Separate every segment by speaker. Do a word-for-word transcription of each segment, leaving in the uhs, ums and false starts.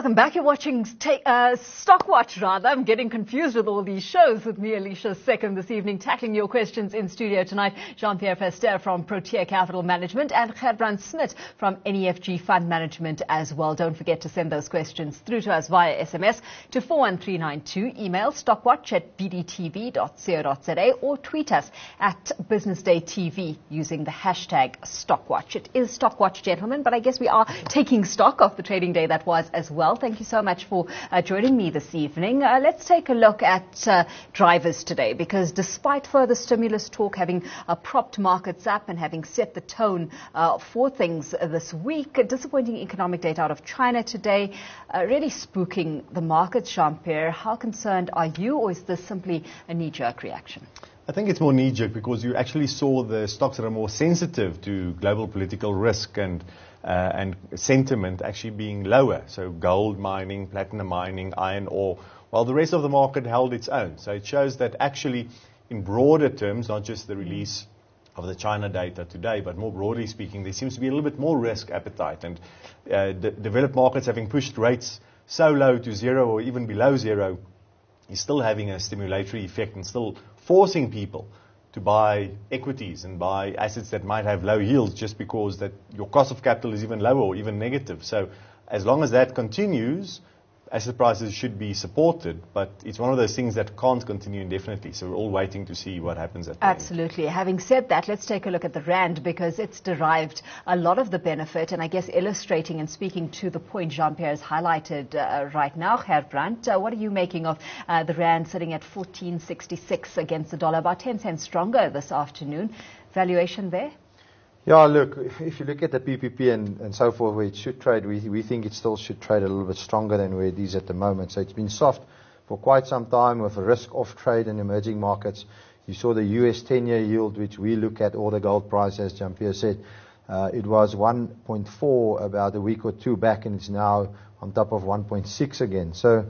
Speaker 1: Welcome back. You're watching ta- uh, Stockwatch, rather. I'm getting confused with all these shows with me, Alicia Second, this evening, tackling your questions in studio tonight. Jean-Pierre Fester from Protea Capital Management and Gerbrand Smit from N E F G Fund Management as well. Don't forget to send those questions through to us via S M S to four one three nine two, email stockwatch at b d t v dot co dot z a or tweet us at Business Day T V using the hashtag Stockwatch. It is Stockwatch, gentlemen, but I guess we are taking stock of the trading day that was as well. Thank you so much for uh, joining me this evening. Uh, let's take a look at uh, drivers today, because despite further stimulus talk having uh, propped markets up and having set the tone uh, for things uh, this week, disappointing economic data out of China today, uh, really spooking the markets. Jean-Pierre, how concerned are you, or is this simply a knee-jerk reaction?
Speaker 2: I think it's more knee-jerk because you actually saw the stocks that are more sensitive to global political risk and uh, and sentiment actually being lower. So gold mining, platinum mining, iron ore, while the rest of the market held its own. So it shows that actually, in broader terms, not just the release of the China data today, but more broadly speaking, there seems to be a little bit more risk appetite. And uh, the developed markets having pushed rates so low to zero or even below zero is still having a stimulatory effect and still forcing people to buy equities and buy assets that might have low yields just because that your cost of capital is even lower or even negative. So as long as that continues, asset prices should be supported, but it's one of those things that can't continue indefinitely. So we're all waiting to see what happens at the
Speaker 1: Absolutely.
Speaker 2: end.
Speaker 1: Having said that, let's take a look at the rand, because it's derived a lot of the benefit, and I guess illustrating and speaking to the point Jean-Pierre has highlighted uh, right now. Gerbrand, uh, what are you making of uh, the rand sitting at fourteen sixty-six against the dollar, about ten cents stronger this afternoon? Valuation there?
Speaker 3: Yeah, look, if you look at the P P P and, and so forth, where it should trade, we, we think it still should trade a little bit stronger than where it is at the moment. So it's been soft for quite some time with a risk-off trade in emerging markets. You saw the U S ten-year yield, which we look at, or the gold price, as Jean-Pierre said. Uh, it was one point four about a week or two back, and it's now on top of one point six again. So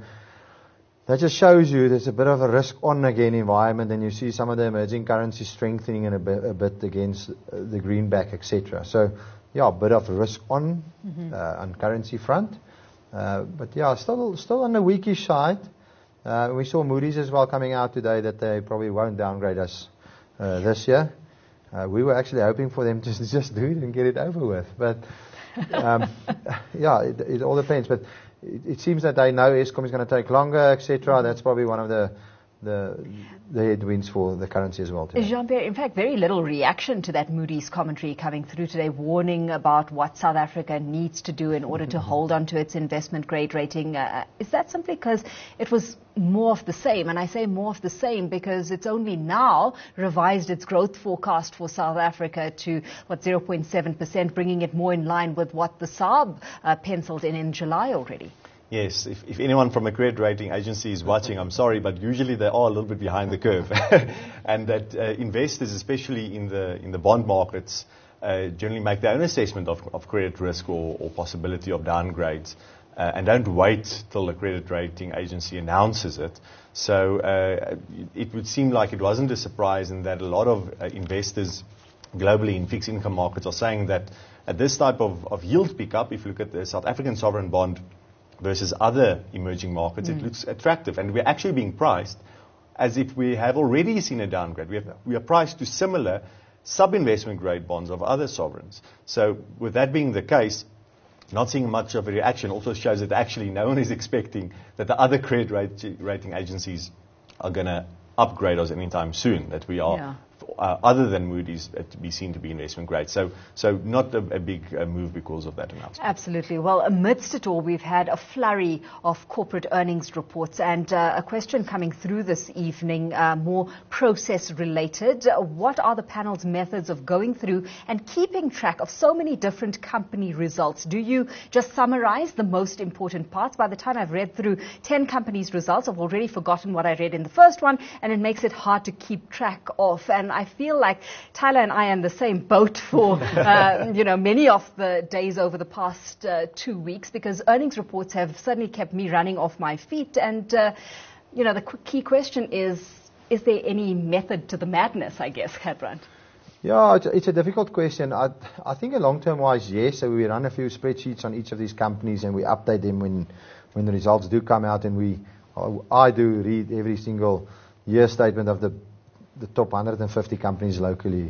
Speaker 3: that just shows you there's a bit of a risk-on again environment, and you see some of the emerging currencies strengthening in a bit, a bit against the greenback, et cetera. So, yeah, a bit of risk-on mm-hmm. uh, on currency front. Uh, but, yeah, still still on the weakish side. Uh, we saw Moody's as well coming out today that they probably won't downgrade us uh, this year. Uh, we were actually hoping for them to just do it and get it over with. But, um, yeah, it, it all depends. But It, it seems that they know Eskom is going to take longer, et cetera. That's probably one of the the, the headwinds for the currency as well today.
Speaker 1: Jean-Pierre, in fact, very little reaction to that Moody's commentary coming through today, warning about what South Africa needs to do in order to hold on to its investment grade rating. Uh, is that simply because it was more of the same? And I say more of the same because it's only now revised its growth forecast for South Africa to, what, zero point seven percent, bringing it more in line with what the S A R B uh, penciled in in July already.
Speaker 2: Yes, if, if anyone from a credit rating agency is watching, I'm sorry, but usually they are a little bit behind the curve. And that uh, investors, especially in the in the bond markets, uh, generally make their own assessment of, of credit risk or, or possibility of downgrades, uh, and don't wait till the credit rating agency announces it. So uh, it would seem like it wasn't a surprise, and that a lot of uh, investors globally in fixed income markets are saying that at this type of, of yield pickup, if you look at the South African sovereign bond versus other emerging markets, mm. it looks attractive. And we're actually being priced as if we have already seen a downgrade. We, have, we are priced to similar sub-investment grade bonds of other sovereigns. So with that being the case, not seeing much of a reaction also shows that actually no one is expecting that the other credit rate, rating agencies are going to upgrade us anytime soon, that we are, yeah. uh, other than Moody's, uh, to be seen to be investment grade. So so not a, a big uh, move because of that announcement.
Speaker 1: Absolutely. Well, amidst it all, we've had a flurry of corporate earnings reports, and uh, a question coming through this evening, uh, more process-related. What are the panel's methods of going through and keeping track of so many different company results? Do you just summarize the most important parts? By the time I've read through ten companies' results, I've already forgotten what I read in the first one, and it makes it hard to keep track of. And I feel like Tyler and I are in the same boat for, uh, you know, many of the days over the past uh, two weeks, because earnings reports have certainly kept me running off my feet. And, uh, you know, the key question is, is there any method to the madness, I guess, Gerbrand?
Speaker 3: Yeah, it's, it's a difficult question. I, I think a long-term wise, yes. So we run a few spreadsheets on each of these companies and we update them when, when the results do come out. And we, I do read every single year statement of the, the top one hundred fifty companies locally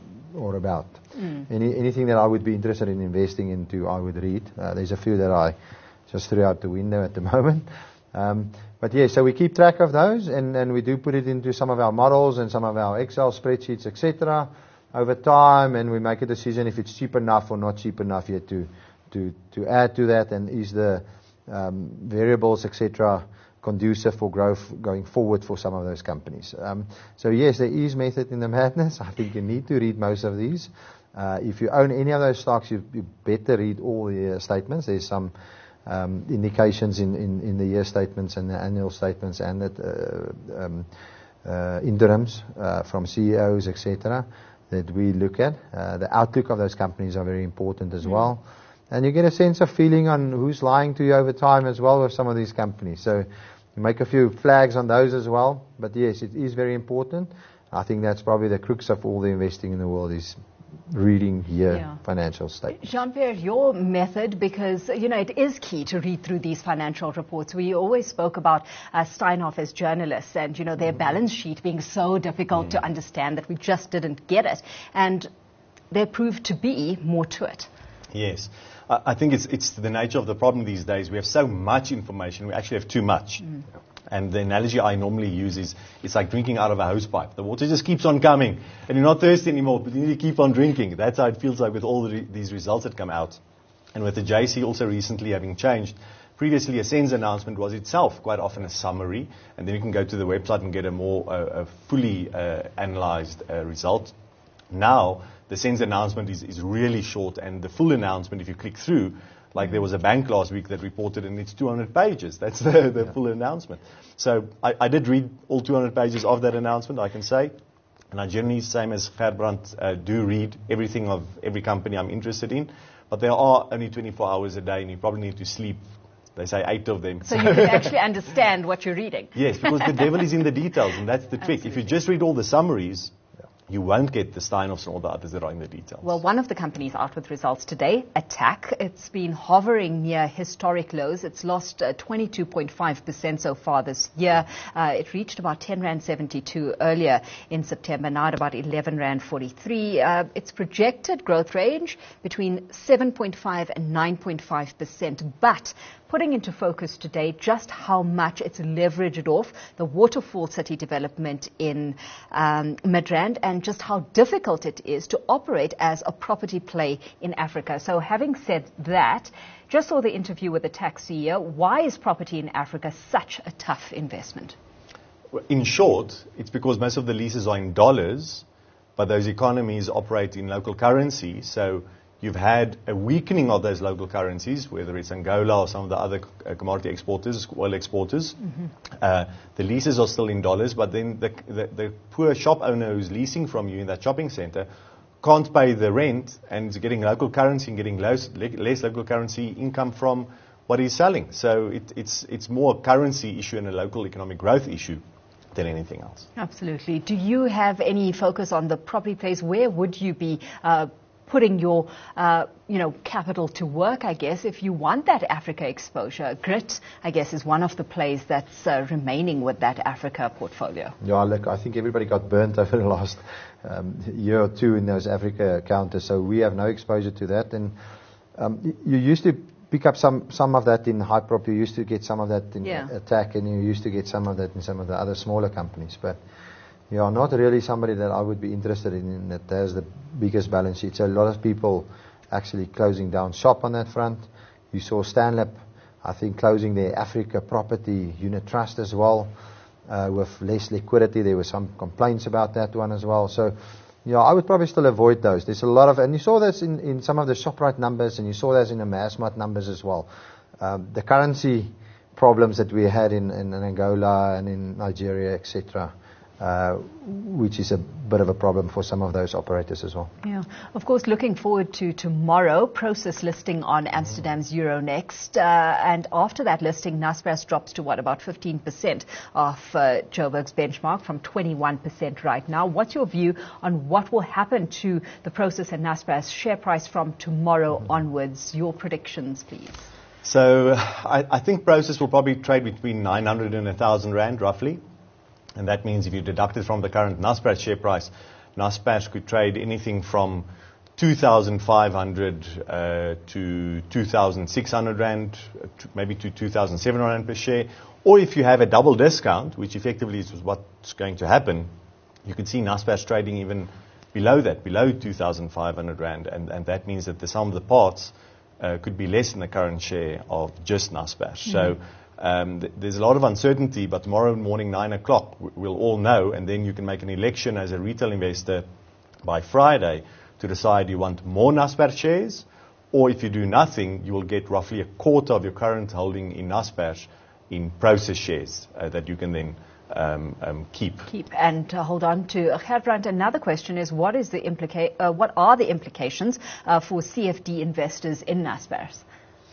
Speaker 3: or about. Mm. Any, anything that I would be interested in investing into, I would read. Uh, there's a few that I just threw out the window at the moment. Um, but yeah, so we keep track of those and, and we do put it into some of our models and some of our Excel spreadsheets, et cetera over time, and we make a decision if it's cheap enough or not cheap enough yet to to to add to that, and is the um, variables, et cetera, conducive for growth going forward for some of those companies. Um, so yes, there is method in the madness. I think you need to read most of these. Uh, if you own any of those stocks, you, you better read all the uh, statements. There's some um, indications in, in, in the year statements and the annual statements and the uh, um, uh, interims uh, from C E Os, et cetera, that we look at. Uh, the outlook of those companies are very important as mm. well. And you get a sense of feeling on who's lying to you over time as well with some of these companies. So you make a few flags on those as well. But yes, it is very important. I think that's probably the crux of all the investing in the world is reading here yeah. financial statements.
Speaker 1: Jean-Pierre, your method, because, you know, it is key to read through these financial reports. We always spoke about uh, Steinhoff as journalists and, you know, their mm. balance sheet being so difficult mm. to understand that we just didn't get it. And there proved to be more to it.
Speaker 2: Yes. Uh, I think it's, it's the nature of the problem these days. We have so much information. We actually have too much. Mm. And the analogy I normally use is it's like drinking out of a hose pipe. The water just keeps on coming, and you're not thirsty anymore, but you need to keep on drinking. That's how it feels like with all the re- these results that come out. And with the J S E also recently having changed, previously a SENS announcement was itself quite often a summary, and then you can go to the website and get a more uh, a fully uh, analyzed uh, result. Now, the SENS announcement is, is really short, and the full announcement, if you click through, like there was a bank last week that reported, and it's two hundred pages. That's the, the yeah. full announcement. So I, I did read all two hundred pages of that announcement, I can say. And I generally, same as Gerbrand, uh, do read everything of every company I'm interested in. But there are only twenty-four hours a day, and you probably need to sleep, they say, eight of them.
Speaker 1: So you can actually understand what you're reading.
Speaker 2: Yes, because the devil is in the details, and that's the trick.
Speaker 1: Absolutely.
Speaker 2: If you just read all the summaries, you won't get the Steinhoffs and all the others that are in the details.
Speaker 1: Well, one of the companies out with results today, Attack, it's been hovering near historic lows. It's lost uh, twenty-two point five percent so far this year. Uh, it reached about ten rand seventy-two earlier in September, now at about eleven rand forty-three. Uh, its projected growth range between seven point five and nine point five percent. But putting into focus today just how much it's leveraged off the Waterfall City development in um, Midrand, and just how difficult it is to operate as a property play in Africa. So having said that, just saw the interview with the Attack C E O. Why is property in Africa such a tough investment?
Speaker 2: In short, it's because most of the leases are in dollars, but those economies operate in local currency. So you've had a weakening of those local currencies, whether it's Angola or some of the other uh, commodity exporters, oil exporters. Mm-hmm. Uh, the leases are still in dollars, but then the, the, the poor shop owner who's leasing from you in that shopping center can't pay the rent and is getting local currency and getting less, less local currency income from what he's selling. So it, it's, it's more a currency issue and a local economic growth issue than anything else.
Speaker 1: Absolutely. Do you have any focus on the property plays? Where would you be uh, putting your, uh, you know, capital to work, I guess, if you want that Africa exposure? Grit, I guess, is one of the plays that's uh, remaining with that Africa portfolio.
Speaker 3: Yeah, look, I think everybody got burnt over the last um, year or two in those Africa counters, so we have no exposure to that. And um, you used to pick up some, some of that in Hyprop, you used to get some of that in yeah. Attack, and you used to get some of that in some of the other smaller companies. But yeah, not really somebody that I would be interested in, in that has the biggest balance sheet. So a lot of people actually closing down shop on that front. You saw Stanlip, I think, closing their Africa property unit trust as well, uh, with less liquidity. There were some complaints about that one as well. So, yeah, I would probably still avoid those. There's a lot of, and you saw this in, in some of the ShopRite numbers, and you saw this in the Massmart numbers as well. Um, the currency problems that we had in, in, in Angola and in Nigeria, et cetera. uh, which is a bit of a problem for some of those operators as well.
Speaker 1: Yeah, of course, looking forward to tomorrow, Prosus listing on Amsterdam's Euronext. Uh, and after that listing, Naspers drops to what, about fifteen percent of uh, Joburg's benchmark from twenty-one percent right now. What's your view on what will happen to the Prosus and Naspers share price from tomorrow mm-hmm. onwards? Your predictions, please.
Speaker 2: So I, I think Prosus will probably trade between nine hundred and one thousand Rand, roughly. And that means if you deduct it from the current Naspers share price, Naspers could trade anything from two thousand five hundred uh, to two thousand six hundred Rand, to maybe to two thousand seven hundred Rand per share. Or if you have a double discount, which effectively is what's going to happen, you could see Naspers trading even below that, below two thousand five hundred Rand. And, and that means that the sum of the parts uh, could be less than the current share of just Naspers. Mm-hmm. So Um, th- there's a lot of uncertainty, but tomorrow morning, nine o'clock, w- we'll all know, and then you can make an election as a retail investor by Friday to decide you want more Naspers shares, or if you do nothing, you will get roughly a quarter of your current holding in Naspers in Prosus shares uh, that you can then um, um, keep.
Speaker 1: Keep and uh, hold on to. Uh, Gerbrand, another question is, what is the implica- uh, what are the implications uh, for C F D investors in Naspers?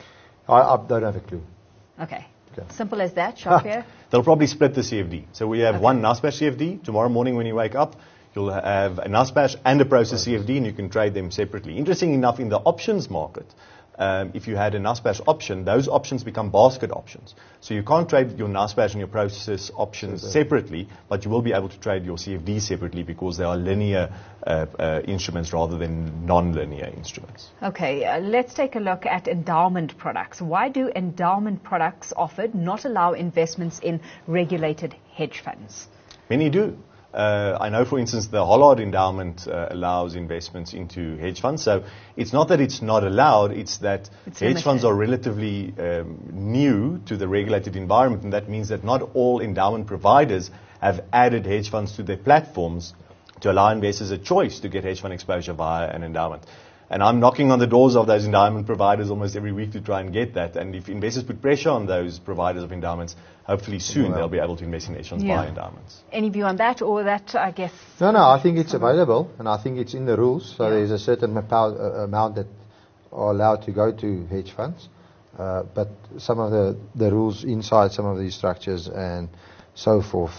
Speaker 3: I, I don't have a clue.
Speaker 1: Okay. Okay. Simple as that, Jean-Pierre?
Speaker 2: They'll probably split the C F D. So we have
Speaker 1: okay.
Speaker 2: one Naspers C F D. Tomorrow morning when you wake up, you'll have a Naspers and a Prosus C F D, and you can trade them separately. Interesting enough, in the options market, um, if you had a Naspers option, those options become basket options. So you can't trade your Naspers and your Prosus options okay. separately, but you will be able to trade your C F D separately because they are linear uh, uh, instruments rather than non-linear instruments.
Speaker 1: Okay, uh, let's take a look at endowment products. Why do endowment products offered not allow investments in regulated hedge funds?
Speaker 2: Many do. Uh, I know, for instance, the Hollard endowment uh, allows investments into hedge funds. So it's not that it's not allowed, it's that
Speaker 1: it's
Speaker 2: hedge
Speaker 1: limited.
Speaker 2: funds are relatively um, new to the regulated environment, and that means that not all endowment providers have added hedge funds to their platforms to allow investors a choice to get hedge fund exposure via an endowment. And I'm knocking on the doors of those endowment providers almost every week to try and get that. And if investors put pressure on those providers of endowments, hopefully soon well, they'll be able to invest in hedge funds
Speaker 1: yeah.
Speaker 2: via endowments.
Speaker 1: Any view on that, or that, I guess?
Speaker 3: No, no, I think it's available, and I think it's in the rules. So
Speaker 1: yeah.
Speaker 3: there's a certain uh, amount that are allowed to go to hedge funds. Uh, but some of the, the rules inside some of these structures and so forth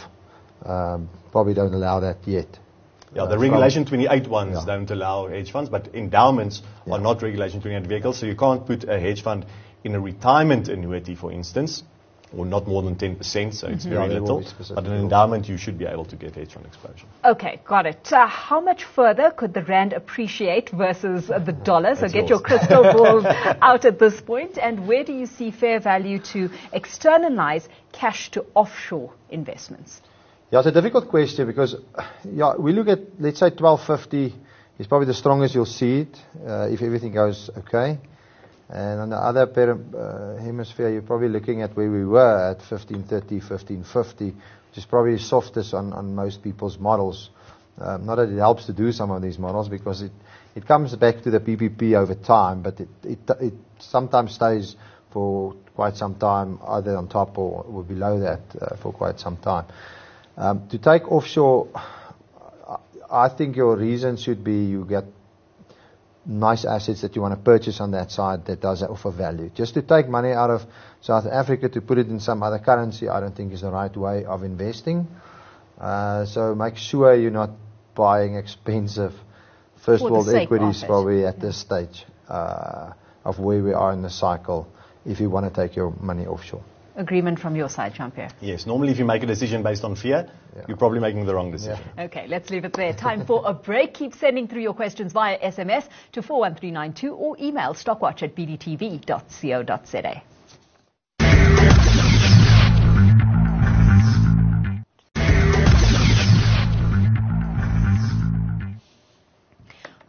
Speaker 3: um, probably don't allow that yet.
Speaker 2: Yeah, the
Speaker 3: uh,
Speaker 2: Regulation twenty-eight ones
Speaker 3: yeah.
Speaker 2: don't allow hedge funds, but endowments
Speaker 3: yeah.
Speaker 2: are not Regulation twenty-eight vehicles, so you can't put a hedge fund in a retirement annuity, for instance, or not more than ten percent, so mm-hmm. it's very
Speaker 3: yeah,
Speaker 2: little. But an endowment, you should be able to get hedge fund exposure.
Speaker 1: Okay, got it. Uh, how much further could the rand appreciate versus uh, the dollar? So
Speaker 2: That's
Speaker 1: get
Speaker 2: yours.
Speaker 1: your crystal balls out at this point. And where do you see fair value to externalize cash to offshore investments?
Speaker 3: Yeah, it's a difficult question because yeah, we look at, let's say, twelve fifty is probably the strongest you'll see it uh, if everything goes okay. And on the other per, uh, hemisphere, you're probably looking at where we were at fifteen thirty, fifteen fifty, which is probably softest on, on most people's models. Um, not that it helps to do some of these models because it, it comes back to the P P P over time, but it, it, it sometimes stays for quite some time, either on top or, or below that uh, for quite some time. Um, to take offshore, I think your reason should be you get nice assets that you want to purchase on that side that does offer value. Just to take money out of South Africa to put it in some other currency, I don't think is the right way of investing. Uh, so make sure you're not buying expensive first world equities probably at yeah. this stage uh, of where we are in the cycle if you want to take your money offshore.
Speaker 1: Agreement from your side, Jean-Pierre?
Speaker 2: Yes. Normally, if you make a decision based on fear, yeah. you're probably making the wrong decision.
Speaker 1: Yeah. Okay, let's leave it there. Time for a break. Keep sending through your questions via S M S to four one three nine two or email stockwatch at b d t v dot co dot z a.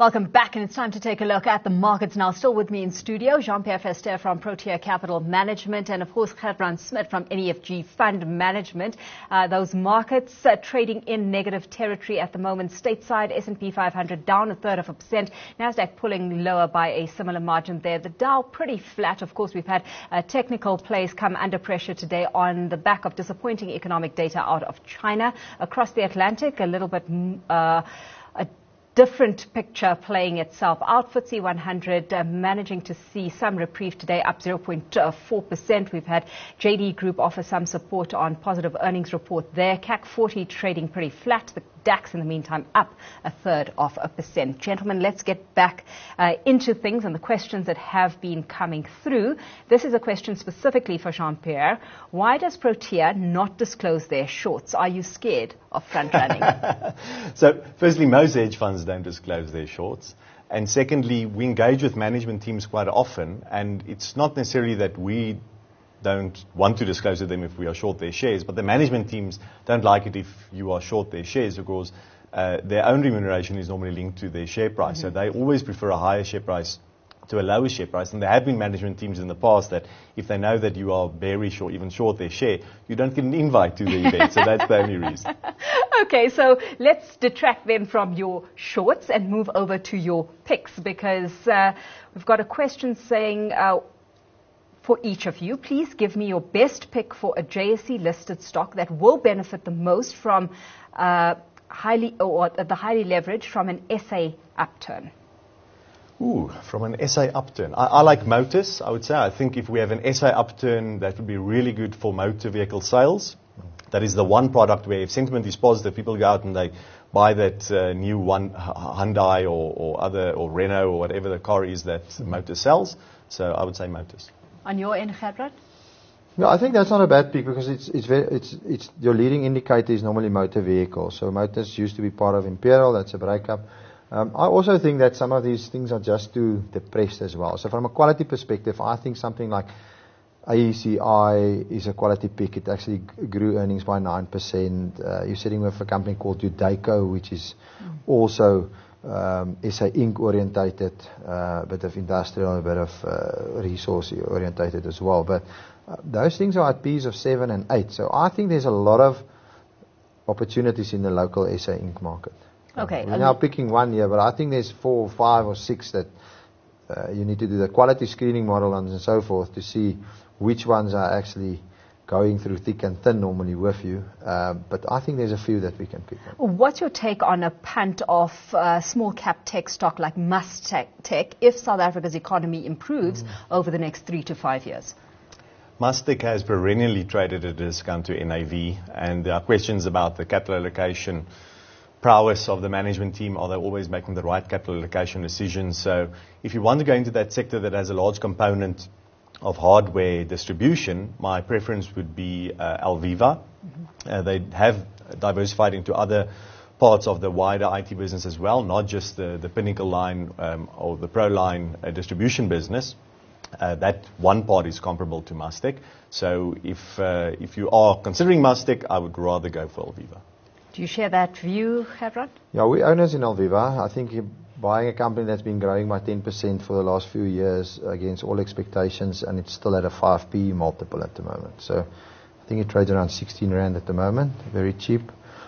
Speaker 1: Welcome back, and it's time to take a look at the markets now. Still with me in studio, Jean-Pierre Verster from Protea Capital Management, and of course Gerbrand Smit from N E F G Fund Management. Uh, those markets uh, trading in negative territory at the moment. Stateside, S and P five hundred down a third of a percent. Nasdaq pulling lower by a similar margin there. The Dow pretty flat. Of course, we've had uh, technical plays come under pressure today on the back of disappointing economic data out of China. Across the Atlantic, a little bit uh, a different picture playing itself out. F T S E one hundred uh, managing to see some reprieve today, up zero point four percent. We've had J D Group offer some support on positive earnings report there. C A C forty trading pretty flat. The DAX in the meantime up a third of a percent. Gentlemen, let's get back uh, into things and the questions that have been coming through. This is a question specifically for Jean-Pierre. Why does Protea not disclose their shorts? Are you scared of front running?
Speaker 2: So, firstly, most hedge funds don't disclose their shorts. And secondly, we engage with management teams quite often, and it's not necessarily that we don't want to disclose to them if we are short their shares, but the management teams don't like it if you are short their shares because uh, their own remuneration is normally linked to their share price. Mm-hmm. So they always prefer a higher share price to a lower share price. And there have been management teams in the past that if they know that you are bearish or even short their share, you don't get an invite to the event. So that's the only reason.
Speaker 1: Okay, so let's detract then from your shorts and move over to your picks, because uh, we've got a question saying, uh, for each of you, please give me your best pick for a J S E listed stock that will benefit the most from uh, highly or the highly leveraged from an S A upturn.
Speaker 2: Ooh, from an S A upturn. I, I like motors, I would say. I think if we have an S A upturn, that would be really good for motor vehicle sales. That is the one product where if sentiment is positive, people go out and they buy that uh, new one Hyundai or, or other or Renault or whatever the car is that mm-hmm. motor sells. So I would say motors.
Speaker 1: On your end, Gerbrand?
Speaker 3: No, I think that's not a bad pick because it's it's very it's it's your leading indicator is normally motor vehicles. So motors used to be part of Imperial. That's a breakup. Um, I also think that some of these things are just too depressed as well. So from a quality perspective, I think something like A E C I is a quality pick. It actually grew earnings by nine percent. Uh, you're sitting with a company called Udeco, which is mm. also Um, S A Inc orientated, uh, a bit of industrial, a bit of uh, resource orientated as well. But uh, those things are at P's of seven and eight. So I think there's a lot of opportunities in the local S A Inc market.
Speaker 1: Okay.
Speaker 3: Uh, we're now picking one here, but I think there's four, five, or six that uh, you need to do the quality screening model and so forth to see which ones are actually going through thick and thin normally with you, uh, but I think there's a few that we can pick up.
Speaker 1: What's your take on a punt of uh, small cap tech stock like Mustech Tech if South Africa's economy improves mm. over the next three to five years?
Speaker 2: Mustech has perennially traded at a discount to N A V, and there are questions about the capital allocation prowess of the management team. Are they always making the right capital allocation decisions? So if you want to go into that sector that has a large component of hardware distribution, my preference would be uh, Alviva. Mm-hmm. Uh, they have diversified into other parts of the wider I T business as well, not just the, the Pinnacle line um, or the Pro line uh, distribution business. Uh, that one part is comparable to Mustech. So if uh, if you are considering Mustech, I would rather go for Alviva.
Speaker 1: Do you share that view, Gerbrand?
Speaker 3: Yeah, we're owners in Alviva. I think you buying a company that's been growing by ten percent for the last few years against all expectations, and it's still at a five P E multiple at the moment. So I think it trades around sixteen rand at the moment, very cheap.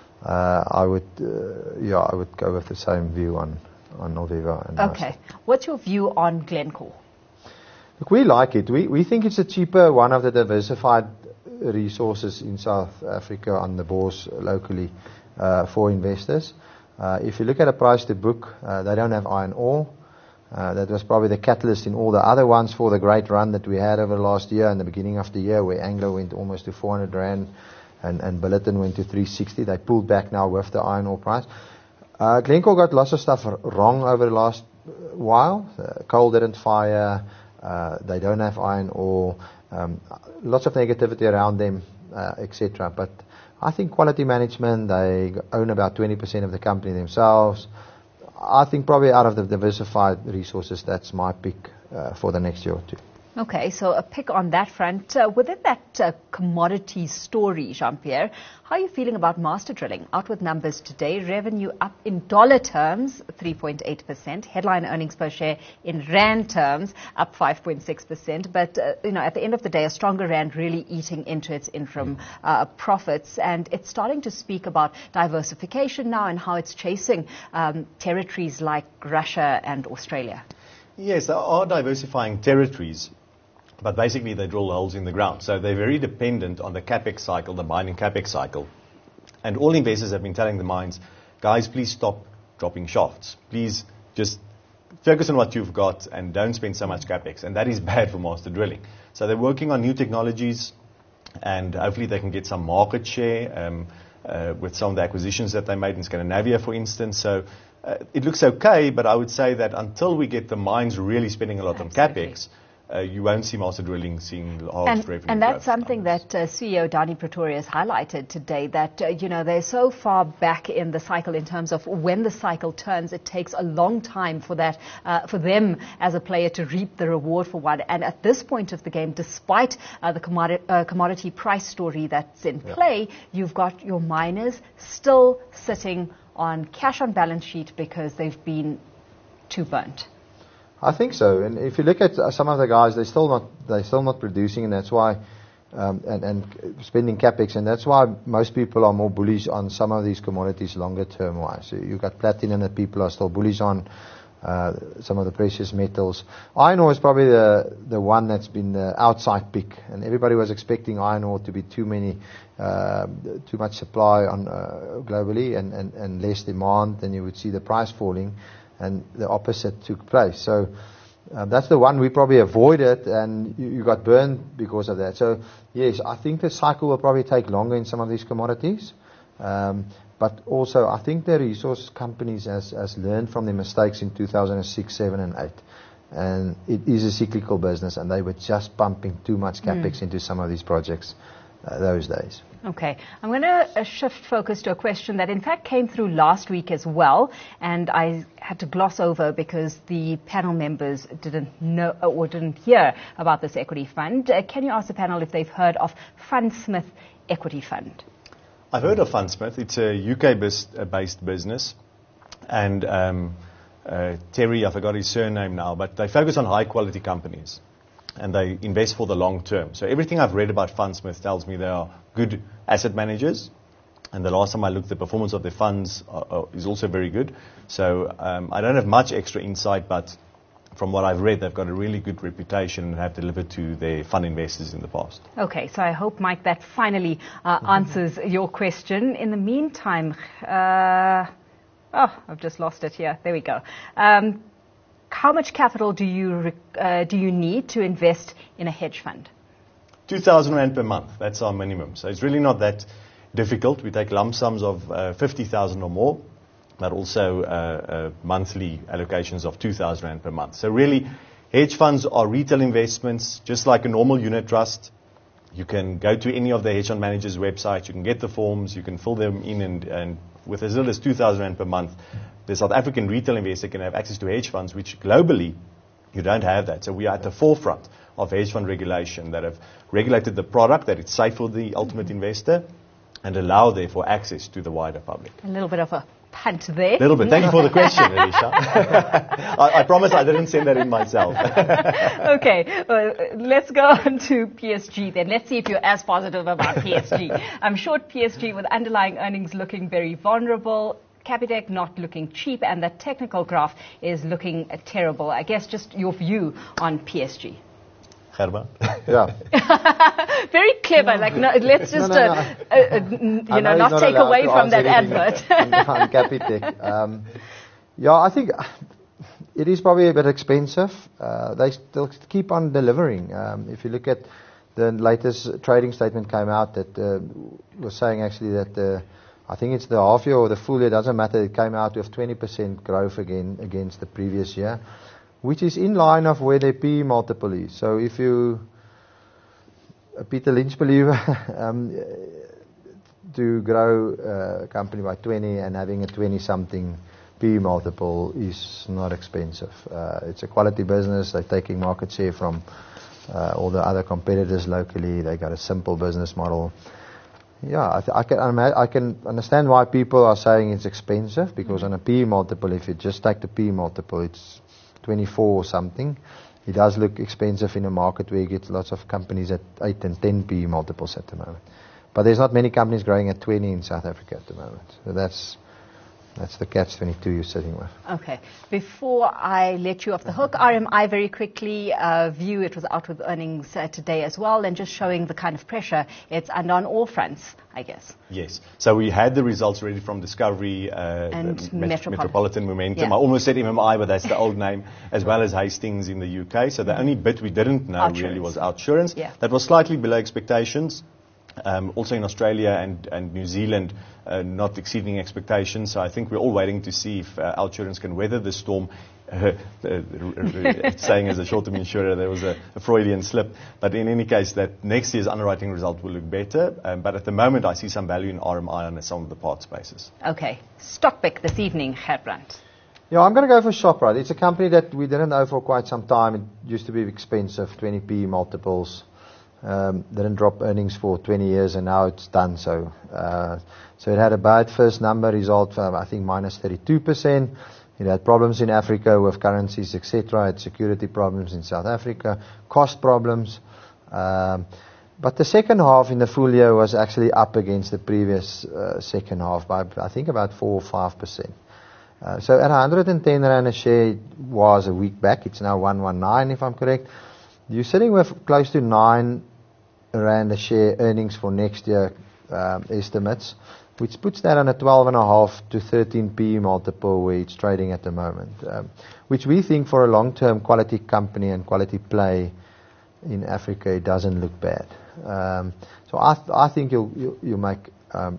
Speaker 3: Uh, I would, uh, yeah, I would go with the same view on, on Alviva. And
Speaker 1: okay. Mustech. What's your view on Glencore?
Speaker 3: Look, we like it. We, we think it's a cheaper one of the diversified resources in South Africa on the bourse locally uh, for investors. Uh, if you look at a price to book, uh, they don't have iron ore. Uh, that was probably the catalyst in all the other ones for the great run that we had over the last year and the beginning of the year, where Anglo went almost to four hundred rand and, and Billiton went to three sixty. They pulled back now with the iron ore price. Uh, Glencore got lots of stuff wrong over the last while. Uh, coal didn't fire. Uh, they don't have iron ore. Um, lots of negativity around them, uh, et cetera. But I think quality management, they own about twenty percent of the company themselves. I think probably out of the diversified resources, that's my pick uh, for the next year or two.
Speaker 1: Okay, so a pick on that front. Uh, within that uh, commodity story, Jean-Pierre, how are you feeling about Master Drilling? Out with numbers today, revenue up in dollar terms, three point eight percent. Headline earnings per share in rand terms, up five point six percent. But, uh, you know, at the end of the day, a stronger rand really eating into its interim uh, profits. And it's starting to speak about diversification now and how it's chasing um, territories like Russia and Australia.
Speaker 2: Yes, they are diversifying territories. But basically, they drill holes in the ground. So they're very dependent on the capex cycle, the mining capex cycle. And all investors have been telling the mines, guys, please stop dropping shafts. Please just focus on what you've got and don't spend so much capex. And that is bad for Master Drilling. So they're working on new technologies, and hopefully they can get some market share um, uh, with some of the acquisitions that they made in Scandinavia, for instance. So uh, it looks okay, but I would say that until we get the mines really spending a lot
Speaker 1: Absolutely.
Speaker 2: on capex, Uh, you won't see Master Drilling seeing large
Speaker 1: and,
Speaker 2: revenue
Speaker 1: and that's
Speaker 2: growth
Speaker 1: something
Speaker 2: numbers.
Speaker 1: that uh, C E O Dani Pretorius highlighted today, that, uh, you know, they're so far back in the cycle in terms of when the cycle turns, it takes a long time for that, uh, for them as a player to reap the reward for one. And at this point of the game, despite uh, the commodity, uh, commodity price story that's in
Speaker 2: Yeah.
Speaker 1: play, you've got your miners still sitting on cash on balance sheet because they've been too burnt.
Speaker 3: I think so. And if you look at uh, some of the guys, they're still not they're still not producing, and that's why um, and and spending capex, and that's why most people are more bullish on some of these commodities longer term wise. So you've got platinum that people are still bullish on, uh, some of the precious metals. Iron ore is probably the the one that's been the outside pick, and everybody was expecting iron ore to be too many, uh, too much supply on uh, globally, and, and and less demand, then you would see the price falling. And the opposite took place. So uh, that's the one we probably avoided, and you, you got burned because of that. So yes, I think the cycle will probably take longer in some of these commodities. Um, but also, I think the resource companies has, has learned from their mistakes in two thousand six, seven, and eight. And it is a cyclical business, and they were just pumping too much capex mm. into some of these projects uh, those days.
Speaker 1: Okay, I'm going to uh, shift focus to a question that in fact came through last week as well, and I had to gloss over because the panel members didn't know or didn't hear about this equity fund. Uh, can you ask the panel if they've heard of Fundsmith Equity Fund?
Speaker 2: I've heard of Fundsmith. It's a U K-based business, and um, uh, Terry, I forgot his surname now, but they focus on high-quality companies, and they invest for the long term. So everything I've read about Fundsmith tells me they are good asset managers, and the last time I looked, the performance of their funds are, are, is also very good. So um, I don't have much extra insight, but from what I've read, they've got a really good reputation and have delivered to their fund investors in the past.
Speaker 1: Okay, so I hope, Mike, that finally uh, answers your question. In the meantime, uh, oh, I've just lost it here. There we go. Um, how much capital do you uh, do you need to invest in a hedge fund?
Speaker 2: two thousand rand per month, that's our minimum. So it's really not that difficult. We take lump sums of uh, fifty thousand or more, but also uh, uh, monthly allocations of two thousand rand per month. So really, hedge funds are retail investments, just like a normal unit trust. You can go to any of the hedge fund managers' websites, you can get the forms, you can fill them in, and, and with as little as two thousand rand per month, the South African retail investor can have access to hedge funds, which globally, you don't have that. So we are at the forefront of hedge fund regulation that have regulated the product, that it's safe for the ultimate investor, and allow, therefore, access to the wider public.
Speaker 1: A little bit of a punt there.
Speaker 2: A little bit. Thank you for the question, Alicia. I, I promise I didn't send that in myself.
Speaker 1: Okay, uh, let's go on to P S G then. Let's see if you're as positive about P S G. I'm short P S G with underlying earnings looking very vulnerable, Capitec not looking cheap, and the technical graph is looking uh, terrible. I guess just your view on P S G.
Speaker 2: Gerben?
Speaker 3: Yeah.
Speaker 1: Very clever. Like, no, let's just,
Speaker 3: no, no, no.
Speaker 1: Uh, uh, uh, you know,
Speaker 3: know
Speaker 1: not, not take away from that advert.
Speaker 3: on, on Capitec. Um, yeah, I think it is probably a bit expensive. Uh, they still keep on delivering. Um, if you look at the latest trading statement came out that uh, was saying actually that the, I think it's the half year or the full year, doesn't matter, it came out with twenty percent growth again against the previous year, which is in line of where their P E multiple is. So if you, a Peter Lynch believer, um, to grow uh, a company by twenty and having a twenty-something P E multiple is not expensive. Uh, it's a quality business. They're taking market share from Uh, all the other competitors locally, they got a simple business model. Yeah, I, th- I can ima- I can understand why people are saying it's expensive, because mm-hmm. on a P E multiple, if you just take the P E multiple, it's twenty-four or something. It does look expensive in a market where you get lots of companies at eight and ten P E multiples at the moment. But there's not many companies growing at twenty in South Africa at the moment. So that's That's the catch twenty-two you're sitting with.
Speaker 1: Okay. Before I let you off the hook, R M I very quickly, uh, View, it was out with earnings uh, today as well, and just showing the kind of pressure it's under on all fronts, I guess.
Speaker 2: Yes. So we had the results already from Discovery uh,
Speaker 1: and
Speaker 2: Met-
Speaker 1: Metropolitan.
Speaker 2: Metropolitan Momentum.
Speaker 1: Yeah.
Speaker 2: I almost said M M I, but that's the old name, as well as Hastings in the U K. So the only bit we didn't know
Speaker 1: Outsurance.
Speaker 2: really was Outsurance.
Speaker 1: Yeah.
Speaker 2: That was slightly below expectations. Um, also in Australia and, and New Zealand, uh, not exceeding expectations. So I think we're all waiting to see if uh, Outsurance can weather the storm. Uh, uh, saying as a short-term insurer, there was a, a Freudian slip. But in any case, that next year's underwriting result will look better. Um, but at the moment, I see some value in R M I on some of the parts basis.
Speaker 1: Okay. Stock pick this evening, Gerbrand.
Speaker 3: Yeah, I'm going to go for Shoprite. It's a company that we didn't know for quite some time. It used to be expensive, twenty P E multiples. Um, didn't drop earnings for twenty years, and now it's done so. Uh, so it had a bad first number result, for, I think, minus thirty-two percent. It had problems in Africa with currencies, et cetera. It had security problems in South Africa, cost problems. Um, but the second half in the full year was actually up against the previous uh, second half by, I think, about four or five percent. Uh, so at one hundred ten rand a share, it was a week back. It's now one nineteen, if I'm correct. You're sitting with close to nine rand a share earnings for next year um, estimates, which puts that on a twelve and a half to thirteen P E multiple where it's trading at the moment, um, which we think for a long-term quality company and quality play in Africa, it doesn't look bad. Um, so I, th- I think you'll, you'll, you'll make um,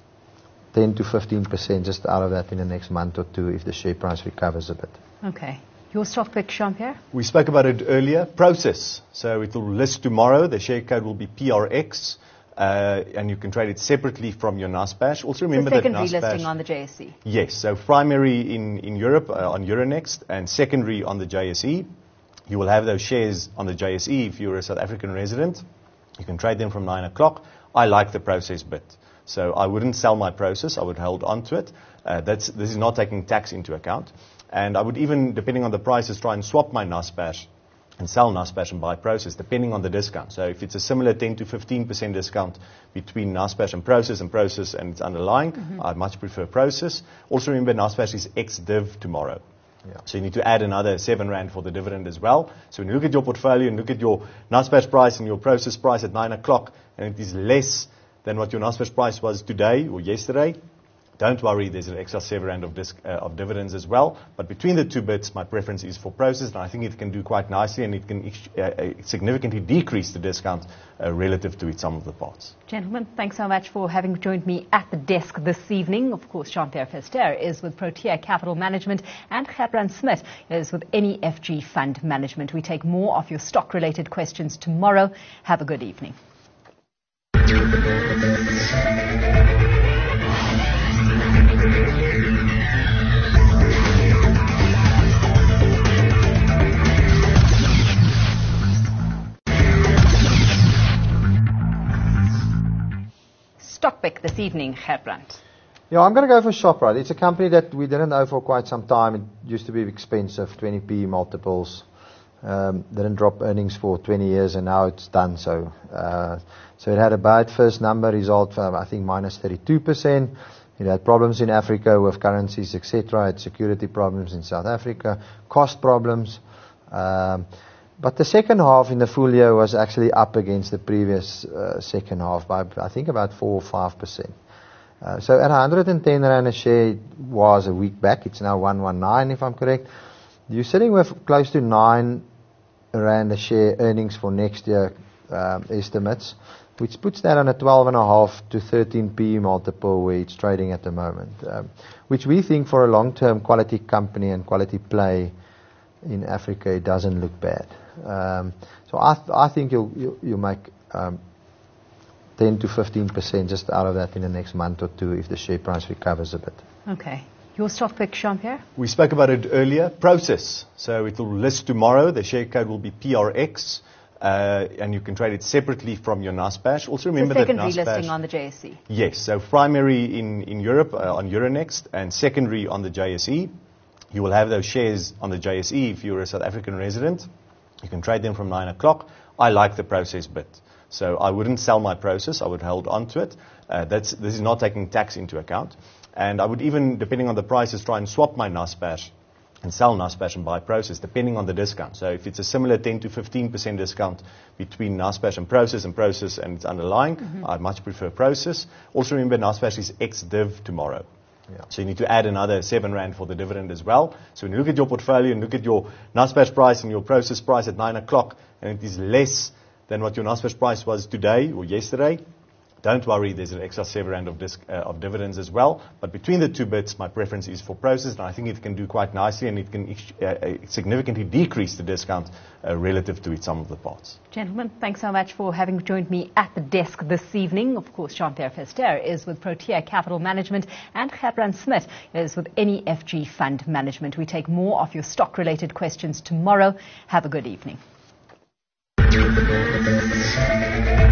Speaker 3: ten to fifteen percent just out of that in the next month or two if the share price recovers a bit.
Speaker 1: Okay. Your stock pick, Jean-Pierre?
Speaker 2: We spoke about it earlier. Process. So it will list tomorrow. The share code will be P R X, uh, and you can trade it separately from your Naspers. Also remember
Speaker 1: the
Speaker 2: that
Speaker 1: secondary
Speaker 2: Naspers
Speaker 1: listing on the J S E.
Speaker 2: Yes. So primary in in Europe uh, on Euronext, and secondary on the J S E. You will have those shares on the J S E if you're a South African resident. You can trade them from nine o'clock. I like the Process bit, so I wouldn't sell my Process. I would hold on to it. Uh, that's this is not taking tax into account. And I would even, depending on the prices, try and swap my Naspers and sell Naspers and buy Process, depending on the discount. So if it's a similar ten to fifteen percent discount between Naspers and Process, and Process and its underlying, mm-hmm. I much prefer Process. Also remember, Naspers is ex-div tomorrow. Yeah. So you need to add another seven rand for the dividend as well. So when you look at your portfolio and look at your Naspers price and your Process price at nine o'clock, and it is less than what your Naspers price was today or yesterday, don't worry, there's an extra seven rand of, disc, uh, of dividends as well. But between the two bits, my preference is for Process, and I think it can do quite nicely, and it can uh, uh, significantly decrease the discount uh, relative to its sum of the parts.
Speaker 1: Gentlemen, thanks so much for having joined me at the desk this evening. Of course, Jean-Pierre Verster is with Protea Capital Management, and Gerbrand Smit is with N E F G Fund Management. We take more of your stock-related questions tomorrow. Have a good evening. Stock pick this evening, Gerbrand.
Speaker 3: Yeah, I'm going to go for Shoprite. It's a company that we didn't know for quite some time. It used to be expensive, twenty P E multiples. Um, didn't drop earnings for twenty years, and now it's done so. Uh, so it had a bad first number result, for, I think, minus thirty-two percent. It had problems in Africa with currencies, et cetera. It had security problems in South Africa, cost problems. Um, But the second half in the full year was actually up against the previous uh, second half by, I think, about four or five percent. Uh, so at one hundred ten rand a share, it was a week back. It's now one nineteen, if I'm correct. You're sitting with close to nine rand a share earnings for next year um, estimates, which puts that on a twelve and a half to thirteen P E multiple where it's trading at the moment, um, which we think for a long-term quality company and quality play in Africa, it doesn't look bad. Um, so I, th- I think you'll, you'll, you'll make um, ten to fifteen percent just out of that in the next month or two if the share price recovers a bit.
Speaker 1: Okay. Your stock pick, Jean-Pierre?
Speaker 2: We spoke about it earlier. Process. So it will list tomorrow. The share code will be P R X, Uh, and you can trade it separately from your Naspers. Also remember
Speaker 1: the
Speaker 2: that
Speaker 1: secondary
Speaker 2: Naspers,
Speaker 1: listing on the J S E.
Speaker 2: Yes, so primary in, in Europe uh, on Euronext and secondary on the J S E. You will have those shares on the J S E if you're a South African resident. You can trade them from nine o'clock. I like the process bit. So I wouldn't sell my process. I would hold on to it. Uh, that's, this is not taking tax into account. And I would even, depending on the prices, try and swap my Naspers and sell Naspers and buy process, depending on the discount. So if it's a similar ten to fifteen percent discount between Naspers and process and process and its underlying, mm-hmm. I much prefer process. Also remember, Naspers is ex-div tomorrow. Yeah. So you need to add another seven rand for the dividend as well. So when you look at your portfolio and look at your Naspers price and your process price at nine o'clock, and it is less than what your Naspers price was today or yesterday, don't worry, there's an extra seven rand of, disc, uh, of dividends as well. But between the two bits, my preference is for process, and I think it can do quite nicely, and it can uh, uh, significantly decrease the discount uh, relative to its sum of the parts.
Speaker 1: Gentlemen, thanks so much for having joined me at the desk this evening. Of course, Jean-Pierre Verster is with Protea Capital Management, and Gerbrand Smit is with N E F G Fund Management. We take more of your stock-related questions tomorrow. Have a good evening.